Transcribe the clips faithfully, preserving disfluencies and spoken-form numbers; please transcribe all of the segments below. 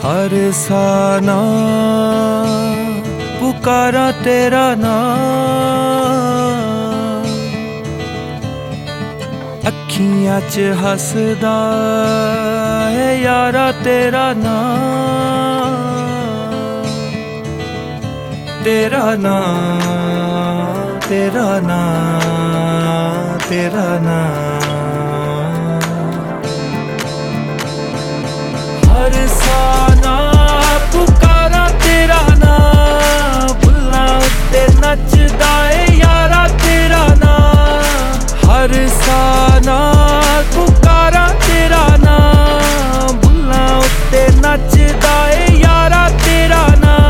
हर साना पुकारा तेरा नाम, अखियां च हसदा है यारा तेरा नाम। तेरा नाम तेरा नाम तेरा नाम, हर साना पुकारा तेरा नाम, बुल्लां उत्ते नचदा ए यारा तेरा नाम। हर साना पुकारा तेरा नाम, बुल्लां उत्ते नचदा ए यारा तेरा नाम।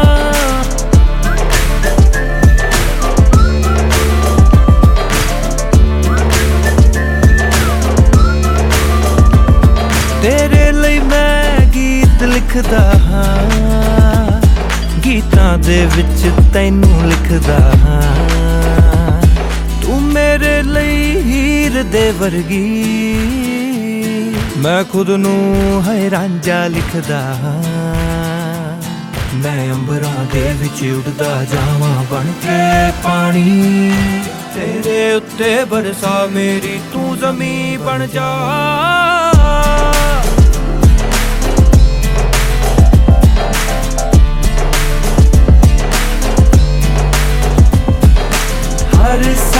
तेरे लिए मैं गीत लिखदा हाँ, गीतां दे विच तैनू लिखदा हाँ। तू मेरे लिए हीर दे वर्गी, मैं खुद नू है रांझा लिखदा हाँ। मैं अंबरां दे विच उड़दा जावां बन के पानी, तेरे उत्ते बरसा मेरी तू ज़मीं बन जा। हर